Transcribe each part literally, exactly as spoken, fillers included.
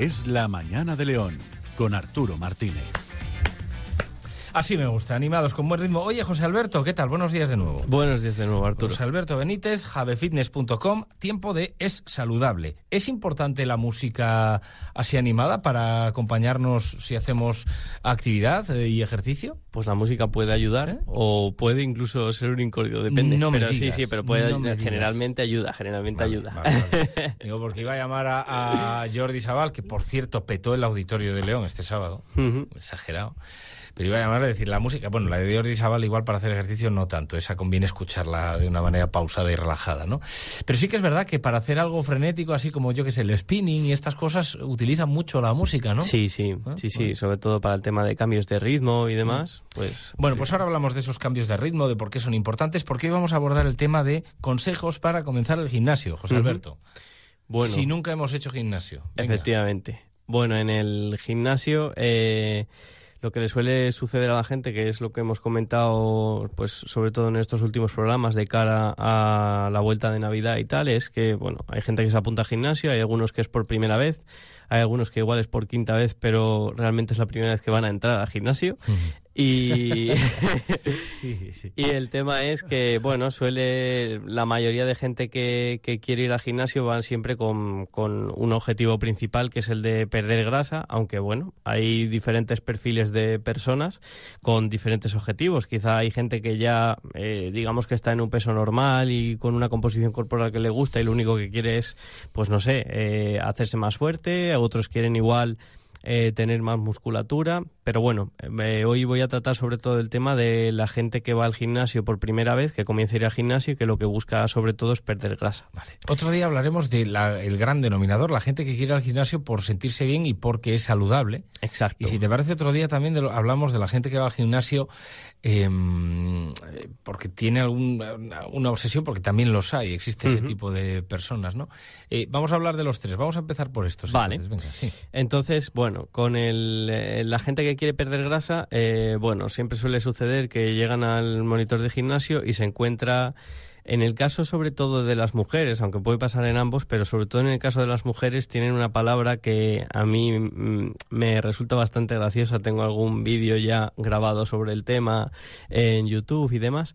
Es La Mañana de León, con Arturo Martínez. Así me gusta, animados, con buen ritmo. Oye, José Alberto, ¿qué tal? Buenos días de nuevo. Buenos días de nuevo, Arturo. José Alberto Benítez, javefitness punto com, tiempo de Es Saludable. ¿Es importante la música así animada para acompañarnos si hacemos actividad y ejercicio? Pues la música puede ayudar, ¿eh? O puede incluso ser un incordio, depende. No me pero digas, sí, sí, pero puede, no generalmente ayuda, generalmente vale, ayuda. Vale, vale. Digo, porque iba a llamar a, a Jordi Sabal, que por cierto petó el auditorio de León este sábado. Uh-huh. Exagerado. Pero iba a llamarle a decir, la música, bueno, la de Jordi Sabal igual para hacer ejercicio no tanto, esa conviene escucharla de una manera pausada y relajada, ¿no? Pero sí que es verdad que para hacer algo frenético, así como yo que sé, el spinning y estas cosas, utilizan mucho la música, ¿no? Sí, sí, ¿Ah? sí, sí, sobre todo para el tema de cambios de ritmo y demás, pues... Bueno, sí. Pues ahora hablamos de esos cambios de ritmo, de por qué son importantes, porque hoy vamos a abordar el tema de consejos para comenzar el gimnasio, José Alberto. Uh-huh. Bueno. Si nunca hemos hecho gimnasio. Venga. Efectivamente. Bueno, en el gimnasio... Eh... Lo que le suele suceder a la gente, que es lo que hemos comentado, pues sobre todo en estos últimos programas de cara a la vuelta de Navidad y tal, es que, bueno, hay gente que se apunta al gimnasio, hay algunos que es por primera vez, hay algunos que igual es por quinta vez, pero realmente es la primera vez que van a entrar al gimnasio. Uh-huh. Y, sí, sí. y el tema es que, bueno, suele la mayoría de gente que, que quiere ir al gimnasio van siempre con, con un objetivo principal, que es el de perder grasa, aunque, bueno, hay diferentes perfiles de personas con diferentes objetivos. Quizá hay gente que ya, eh, digamos que está en un peso normal y con una composición corporal que le gusta y lo único que quiere es, pues no sé, eh, hacerse más fuerte. Otros quieren igual eh, tener más musculatura. Pero bueno, eh, hoy voy a tratar sobre todo el tema de la gente que va al gimnasio por primera vez, que comienza a ir al gimnasio y que lo que busca sobre todo es perder grasa. Vale. Otro día hablaremos del gran denominador, la gente que quiere ir al gimnasio por sentirse bien y porque es saludable. Exacto. Y si te parece, otro día también de lo, hablamos de la gente que va al gimnasio eh, porque tiene alguna una obsesión, porque también los hay, existe ese uh-huh. tipo de personas, ¿no? Eh, vamos a hablar de los tres, vamos a empezar por estos. Vale. Entonces, venga, sí. Entonces, bueno, con el, eh, la gente que quiere perder grasa, eh, bueno, siempre suele suceder que llegan al monitor de gimnasio y se encuentra, en el caso sobre todo de las mujeres, aunque puede pasar en ambos, pero sobre todo en el caso de las mujeres, tienen una palabra que a mí mm, me resulta bastante graciosa. Tengo algún vídeo ya grabado sobre el tema en YouTube y demás.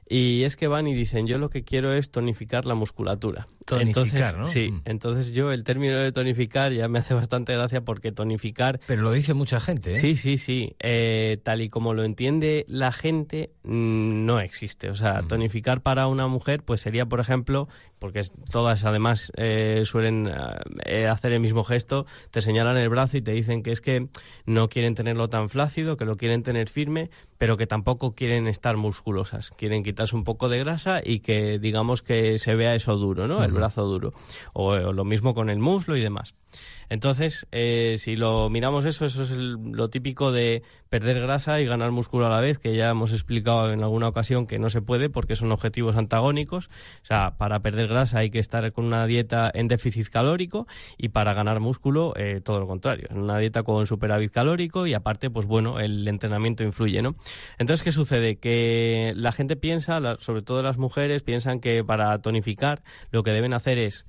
Y es que van y dicen, yo lo que quiero es tonificar la musculatura. Tonificar, entonces, ¿no? Sí, mm. entonces yo el término de tonificar ya me hace bastante gracia porque tonificar... Pero lo dice mucha gente, ¿eh? Sí, sí, sí. Eh, tal y como lo entiende la gente, mmm, no existe. O sea, mm. tonificar para una mujer pues sería, por ejemplo, porque todas además eh, suelen eh, hacer el mismo gesto, te señalan el brazo y te dicen que es que no quieren tenerlo tan flácido, que lo quieren tener firme, pero que tampoco quieren estar musculosas. Quieren quitarse un poco de grasa y que digamos que se vea eso duro, ¿no? Uh-huh. El brazo duro. O, o lo mismo con el muslo y demás. Entonces, eh, si lo miramos eso, eso es el, lo típico de perder grasa y ganar músculo a la vez, que ya hemos explicado en alguna ocasión que no se puede porque son objetivos antagónicos. O sea, para perder grasa hay que estar con una dieta en déficit calórico y para ganar músculo eh, todo lo contrario, en una dieta con superávit calórico y aparte, pues bueno, el entrenamiento influye, ¿no? Entonces, ¿qué sucede? Que la gente piensa, la, sobre todo las mujeres, piensan que para tonificar lo que deben hacer es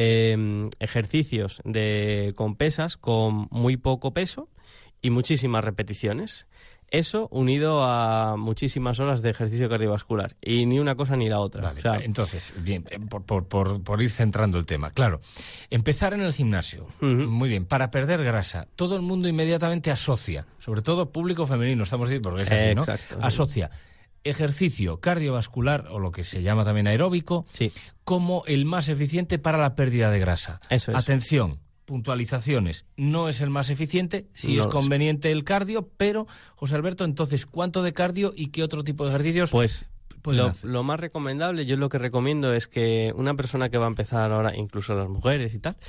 Eh, ejercicios de, con pesas con muy poco peso y muchísimas repeticiones. Eso unido a muchísimas horas de ejercicio cardiovascular. Y ni una cosa ni la otra. Vale, o sea, entonces, bien, por, por, por, por ir centrando el tema. Claro, empezar en el gimnasio. Uh-huh. Muy bien, para perder grasa. Todo el mundo inmediatamente asocia, sobre todo público femenino, estamos diciendo, porque es así, ¿no? Exacto, asocia ejercicio cardiovascular, o lo que se llama también aeróbico, sí. como el más eficiente para la pérdida de grasa. Eso es. Atención, puntualizaciones. No es el más eficiente, sí no es conveniente el cardio, pero, José Alberto, entonces, ¿cuánto de cardio y qué otro tipo de ejercicios? Pues lo, lo más recomendable, yo lo que recomiendo es que una persona que va a empezar ahora, incluso las mujeres y tal,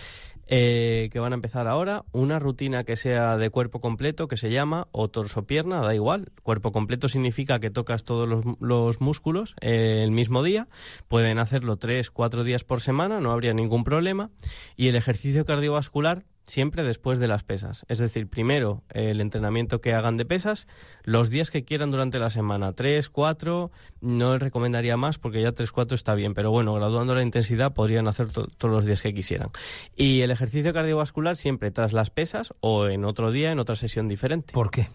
Eh, que van a empezar ahora, una rutina que sea de cuerpo completo, que se llama, o torso-pierna, da igual. Cuerpo completo significa que tocas todos los, los músculos eh, el mismo día. Pueden hacerlo tres, cuatro días por semana, no habría ningún problema. Y el ejercicio cardiovascular siempre después de las pesas. Es decir, primero el entrenamiento que hagan de pesas, los días que quieran durante la semana, tres, cuatro, no les recomendaría más porque ya tres, cuatro está bien, pero bueno, graduando la intensidad podrían hacer to- todos los días que quisieran. Y el ejercicio cardiovascular siempre tras las pesas o en otro día, en otra sesión diferente. ¿Por qué?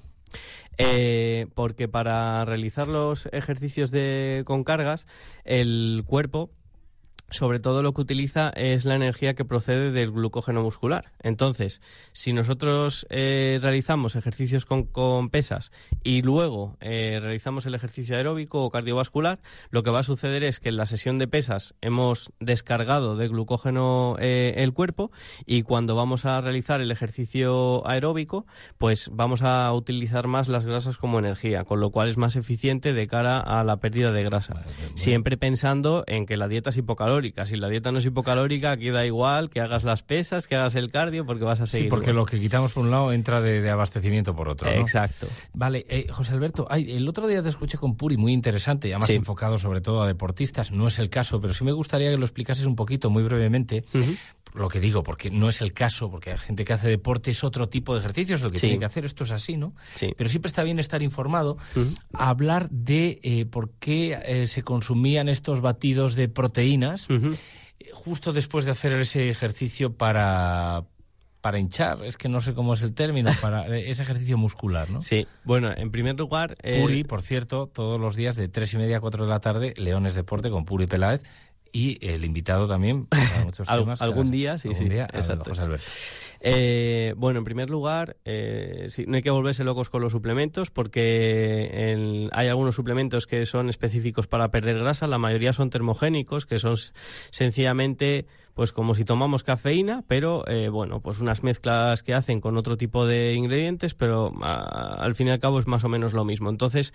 Eh, porque para realizar los ejercicios de, con cargas, el cuerpo, sobre todo lo que utiliza es la energía que procede del glucógeno muscular. Entonces, si nosotros eh, realizamos ejercicios con, con pesas y luego eh, realizamos el ejercicio aeróbico o cardiovascular, lo que va a suceder es que en la sesión de pesas hemos descargado de glucógeno eh, el cuerpo, y cuando vamos a realizar el ejercicio aeróbico, pues vamos a utilizar más las grasas como energía, con lo cual es más eficiente de cara a la pérdida de grasa. Vale, bueno. Siempre pensando en que la dieta es hipocalórica. Si la dieta no es hipocalórica, aquí da igual que hagas las pesas, que hagas el cardio, porque vas a seguir. Sí, porque igual. lo que quitamos por un lado entra de, de abastecimiento por otro, ¿no? Exacto. Vale, eh, José Alberto, ay, el otro día te escuché con Puri, muy interesante, además Sí. enfocado sobre todo a deportistas. No es el caso, pero sí me gustaría que lo explicases un poquito, muy brevemente. Uh-huh. Lo que digo, porque no es el caso, porque hay gente que hace deporte, es otro tipo de ejercicios el que Sí. tiene que hacer, esto es así, ¿no? Sí. Pero siempre está bien estar informado, Uh-huh. hablar de eh, por qué eh, se consumían estos batidos de proteínas Uh-huh. justo después de hacer ese ejercicio para, para hinchar, es que no sé cómo es el término, para ese ejercicio muscular, ¿no? Sí, bueno, en primer lugar... eh, Puri, por cierto, todos los días de tres y media a cuatro de la tarde, Leones Deporte con Puri Peláez, y el invitado también para muchos Al- temas. algún Cada- día, sí, algún sí, día, a ver, exacto. José Alberto. Eh, bueno, en primer lugar, eh, sí, no hay que volverse locos con los suplementos, porque el- hay algunos suplementos que son específicos para perder grasa, la mayoría son termogénicos, que son s- sencillamente pues como si tomamos cafeína, pero eh, bueno, pues unas mezclas que hacen con otro tipo de ingredientes, pero a- al fin y al cabo es más o menos lo mismo. Entonces,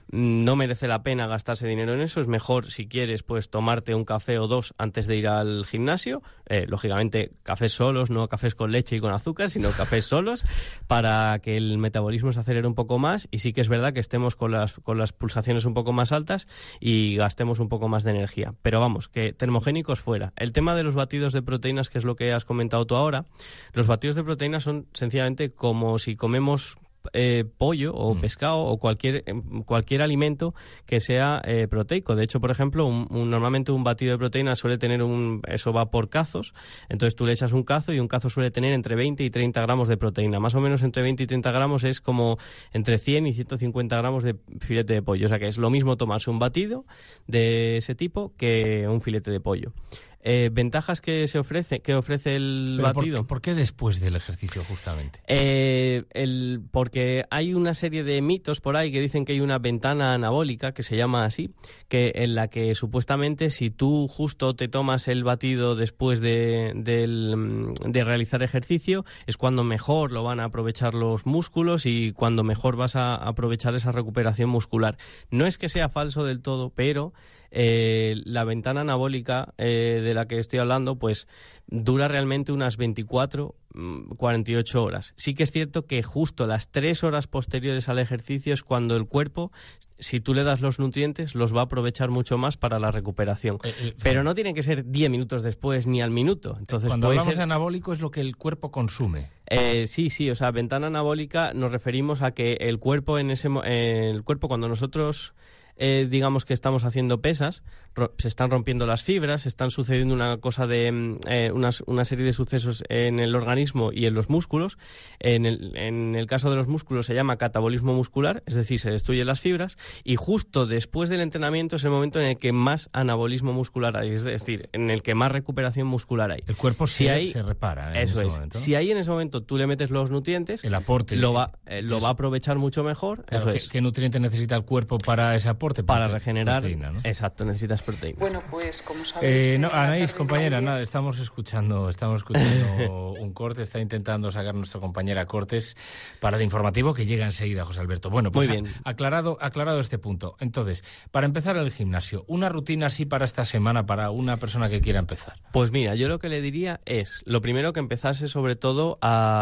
no merece la pena gastarse dinero en eso. Es mejor, si quieres, pues tomarte un café o dos antes de ir al gimnasio. Eh, lógicamente, cafés solos, no cafés con leche y con azúcar, sino cafés solos, para que el metabolismo se acelere un poco más. Y sí que es verdad que estemos con las, con las pulsaciones un poco más altas y gastemos un poco más de energía. Pero vamos, que termogénicos fuera. El tema de los batidos de proteínas, que es lo que has comentado tú ahora, los batidos de proteínas son sencillamente como si comemos Eh, pollo o Mm. pescado o cualquier em, cualquier alimento que sea eh, proteico. De hecho, por ejemplo, un, un- normalmente un batido de proteína suele tener un... Eso va por cazos. Entonces tú le echas un cazo y un cazo suele tener entre veinte y treinta gramos de proteína. Más o menos entre veinte y treinta gramos es como entre cien y ciento cincuenta gramos de filete de pollo. O sea que es lo mismo tomarse un batido de ese tipo que un filete de pollo. Eh, ventajas que se ofrece, que ofrece el Pero ¿por, batido. qué- ¿Por qué después del ejercicio, justamente? Eh, el, porque hay una serie de mitos por ahí que dicen que hay una ventana anabólica, que se llama así, que en la que supuestamente si tú justo te tomas el batido después de, del- de realizar ejercicio, es cuando mejor lo van a aprovechar los músculos y cuando mejor vas a aprovechar esa recuperación muscular. No es que sea falso del todo, pero eh, la ventana anabólica eh, de la que estoy hablando, pues dura realmente unas veinticuatro, cuarenta y ocho horas. Sí que es cierto que justo las tres horas posteriores al ejercicio es cuando el cuerpo, si tú le das los nutrientes, los va a aprovechar mucho más para la recuperación. Eh, eh, Pero no tiene que ser diez minutos después ni al minuto. Entonces, Cuando puede hablamos ser- de anabólico es lo que el cuerpo consume. Eh, sí, sí, o sea, ventana anabólica nos referimos a que el cuerpo en ese mo- eh, el cuerpo cuando nosotros eh, digamos que estamos haciendo pesas, ro- se están rompiendo las fibras, están sucediendo una cosa de mm, eh, unas- una serie de sucesos en el organismo y en los músculos. En el, en el caso de los músculos se llama catabolismo muscular, es decir, se destruyen las fibras, y justo después del entrenamiento es el momento en el que más anabolismo muscular hay, es decir, en el que más recuperación muscular hay. El cuerpo Si se, hay- se repara en Eso ese es. momento, ¿no? Si ahí en ese momento tú le metes los nutrientes, El aporte. lo va, eh, lo Eso. va a aprovechar mucho mejor. Claro, eso ¿qué, es. qué nutriente necesita el cuerpo para ese aporte? Para Prote- regenerar. proteína, ¿no? Exacto, necesitas proteína. Bueno, pues como sabéis... Eh, no, en la Anaís, tarde compañera, de ayer- nada, estamos escuchando, estamos escuchando un corte, está intentando sacar nuestra compañera cortes para el informativo que llega enseguida, José Alberto. Bueno, pues Muy bien. a- aclarado, aclarado este punto. Entonces, para empezar el gimnasio, una rutina así para esta semana, para una persona que quiera empezar. Pues mira, yo lo que le diría es, lo primero que empezase sobre todo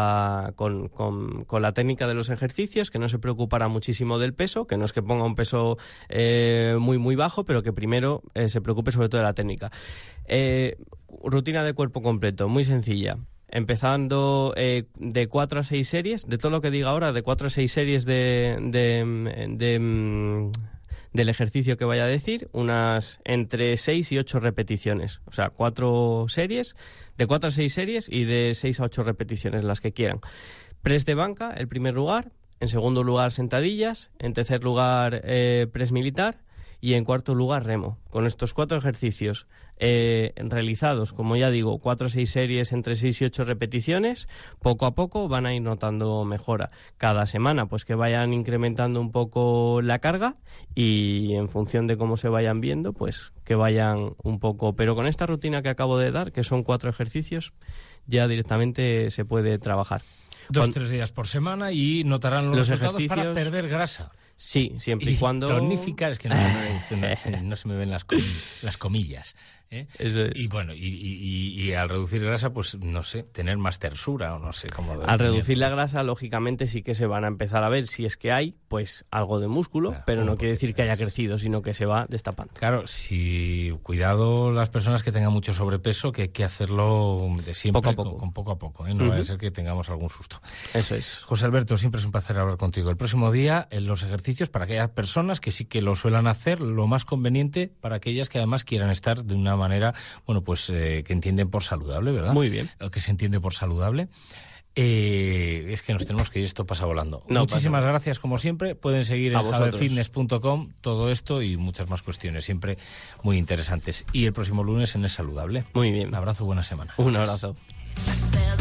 a, con, con- con la técnica de los ejercicios, que no se preocupara muchísimo del peso, que no es que ponga un peso eh, muy muy bajo, pero que primero eh, se preocupe sobre todo de la técnica. Eh, rutina de cuerpo completo, muy sencilla. empezando eh, de cuatro a seis series, de todo lo que diga ahora, de cuatro a seis series de, de, de, de del ejercicio que vaya a decir, unas entre seis y ocho repeticiones. O sea, cuatro series, de cuatro a seis series y de seis a ocho repeticiones, las que quieran. Press de banca, el primer lugar. En segundo lugar, sentadillas. En tercer lugar, eh, press militar. Y en cuarto lugar, remo. Con estos cuatro ejercicios eh, realizados, como ya digo, cuatro o seis series entre seis y ocho repeticiones, poco a poco van a ir notando mejora. Cada semana, pues que vayan incrementando un poco la carga y en función de cómo se vayan viendo, pues que vayan un poco... Pero con esta rutina que acabo de dar, que son cuatro ejercicios, ya directamente se puede trabajar. Dos, Cuando... tres días por semana y notarán los, los resultados ejercicios... para perder grasa. Sí, siempre y, y cuando... tonificar, es que no, no, no, no se me ven las, com las comillas. ¿eh? Eso es. Y bueno, y, y, y al reducir grasa, pues no sé, tener más tersura o no sé cómo... Al reducir la grasa, lógicamente sí que se van a empezar a ver, si es que hay, pues algo de músculo, claro, pero no quiere decir que haya crecido, sino que se va destapando. Claro, si cuidado las personas que tengan mucho sobrepeso, que hay que hacerlo de siempre, poco a poco. Con, con poco a poco, ¿eh? No uh-huh. vaya a ser que tengamos algún susto. Eso es. José Alberto, siempre es un placer hablar contigo. El próximo día, en los ejercicios, para aquellas personas que sí que lo suelan hacer, lo más conveniente para aquellas que además quieran estar de una manera, bueno, pues eh, que entienden por saludable, ¿verdad? Muy bien. O que se entiende por saludable. Eh, es que nos tenemos que ir, esto pasa volando. No, Muchísimas pasa. gracias, como siempre. Pueden seguir en javel fitness punto com todo esto y muchas más cuestiones, siempre muy interesantes. Y el próximo lunes en Es Saludable. Muy bien. Un abrazo, buena semana. Un abrazo.